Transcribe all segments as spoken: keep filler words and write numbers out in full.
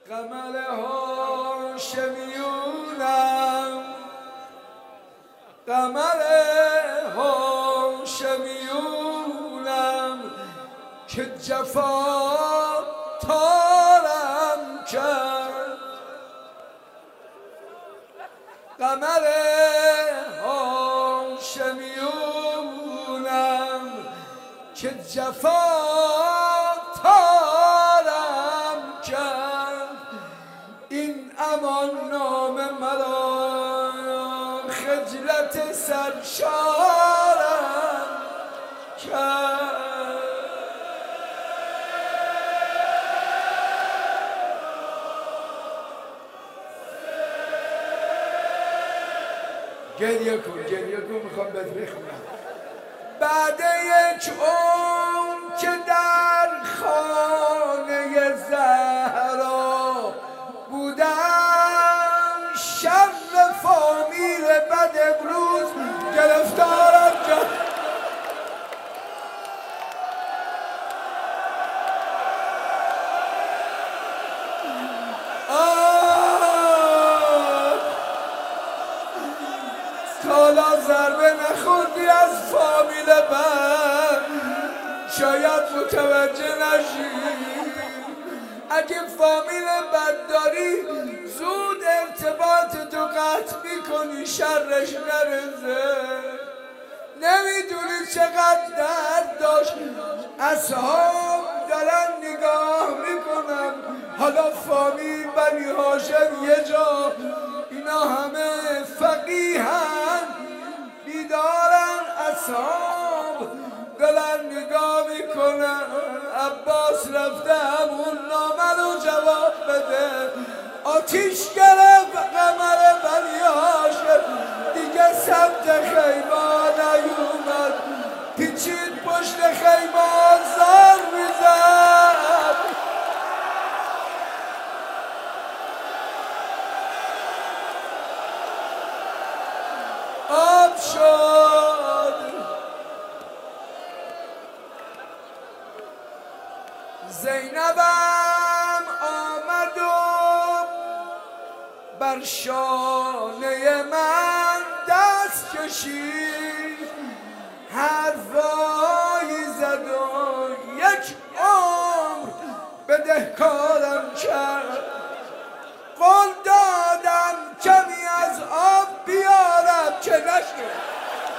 قمر هاشمیونم قمر هاشمیونم که جفا تارم کرد قمر هاشمیونم که جفا تارم کرد این امان نام مرا خجلت سرشارم کرد گریه کن گریه کن میخوام بهت بخونم بعد یک عمر که در خانه زهرا بودم شر فامیل بد امروز گرفتارم کرد حالا ضربه نخوردی از فامیل بد شاید متوجه نشی اگه فامیل بد داری زود ارتباط تو قطع میکنی شرش نرزه نمیدونی چقدر درد داشت اصحاب دارن نگاه میکنن حالا فامیل بنی هاشم یه جا اینا همه فقیهن بیدارن اصحاب دلن نگاه میکنن عباس رفته همون نامه رو جواب بده آتیش گرفت قمر بنی هاشم دیگه سمت خیمه نیومد پیچید پشت خیمه زار میزد آب شد زینبم آمد و بر شانه من دست کشید حرفایی زد و یک عمر بدهکارم کرد قول دادم کمی از آب بیارم که نشد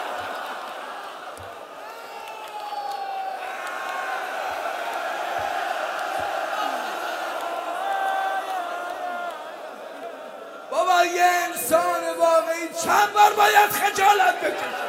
بابا یه انسان واقعی چند بار باید خجالت بکشه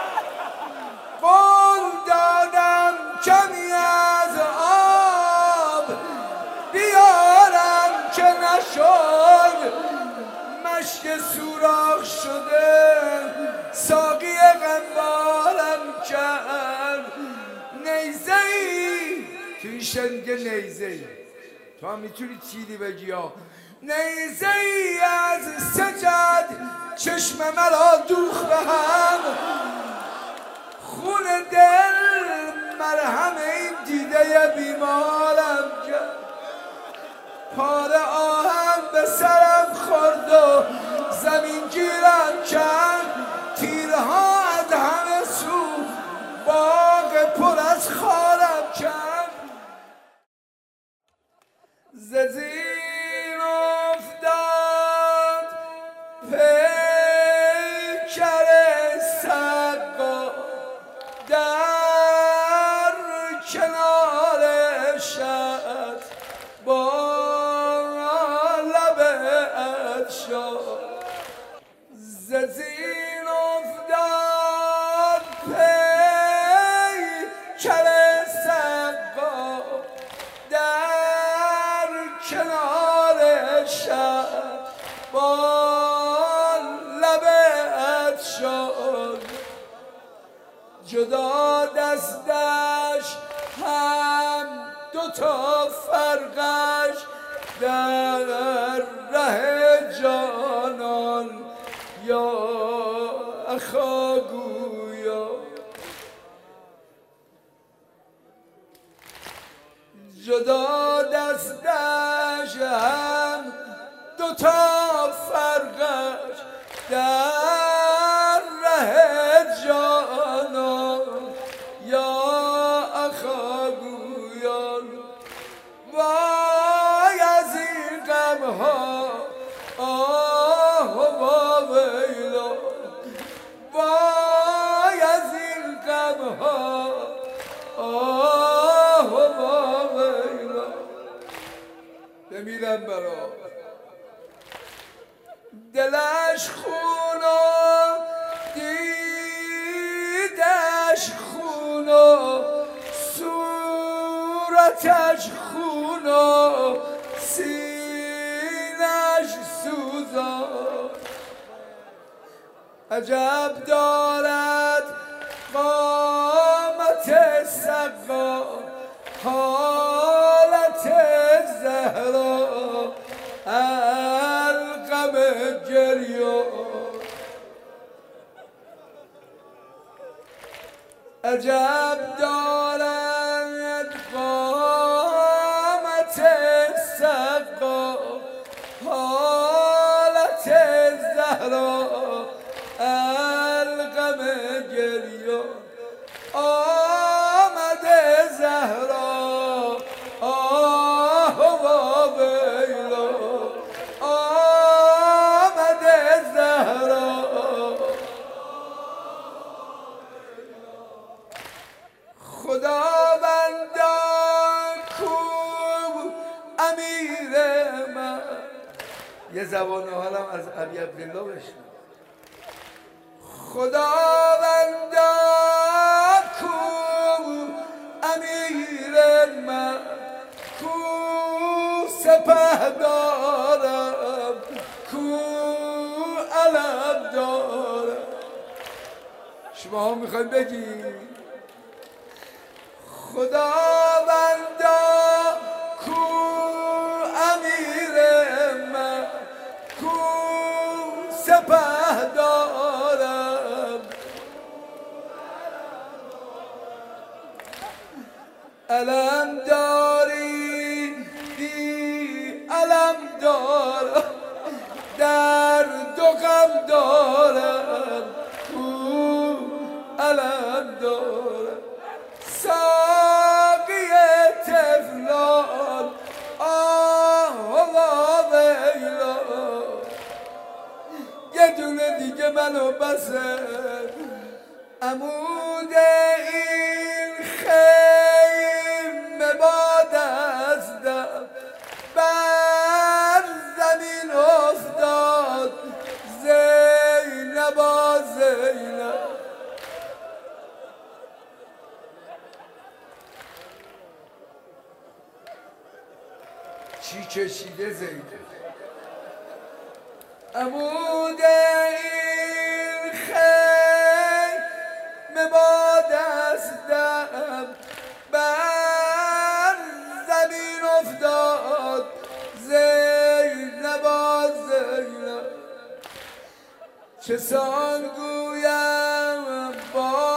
قول دادم کمی از آب بیارم که نشد مشک سوراخ شده ساقی غنبارم کرد نیزه ای توی شنگه نیزه ای تو هم میتونی چیلی بگی ها نیزه ای از سجد چشم مرا دوخ به هم خون دل مرهم این دیده بیمارم کرد پاره آهن به سرم خورد و زمین گیرم کرد تیرها از همه سو باغ پر از خارم کرد ز زیر افتاد پیکر سقا در کنار شط با ز زین افتاد پیکر سقا در کنار شط با لب عطشان جدا دستش هم دوتا فرقش در ره جانان یا اخاگویا جدا دستش هم دوتا فرقش در ره جانان یا اخا گویان وای از این غمها آه و ویلا وای از این غمها آه و ویلا بمیرم برا دلش خونا دیدش خونا صورتش خونا سینش سوزان عجب دارد قامت سقا حالت زهرا القم گریان عجب دارد قامت سقا حالت زهرا القم گریان آمده زهرا آه و ویلا آمده زهرا خداوندا کو امیر من یه زبان حالم از ابی عبدالله بشنم خداوندا کو امیر من کو سپهدارم کو علم دارم شما هم میخواید بگید خداوندا کو امیر من کو سپهدارم علم داری بی علم دارم در دو غم دارم کو علم دارم ساقی تفلان آه و ویلا یه دونه دیگه منو بسه عمود این خیمه با دستم بر زمین افتاد زینبا زینب چی کشیده زینب عمود این خیمه با دستم بر زمین افتاد زینبا زینب چه سان گویم با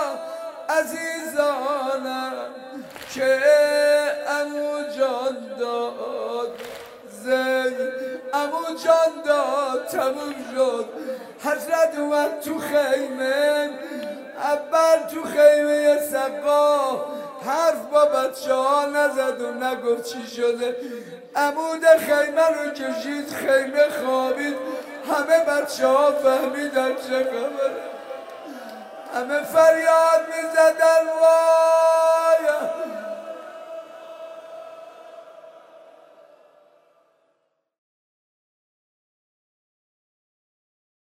عزیزانم که عمو جان داد زین عمو جان داد تموم شد حضرت اومد تو خیمه اول تو خیمه سقا حرف با بچه ها نزد و نگفت چی شده عمود خیمه رو کشید خیمه خوابید همه بچه ها فهمیدن چه خبره همه فریاد میزدن وای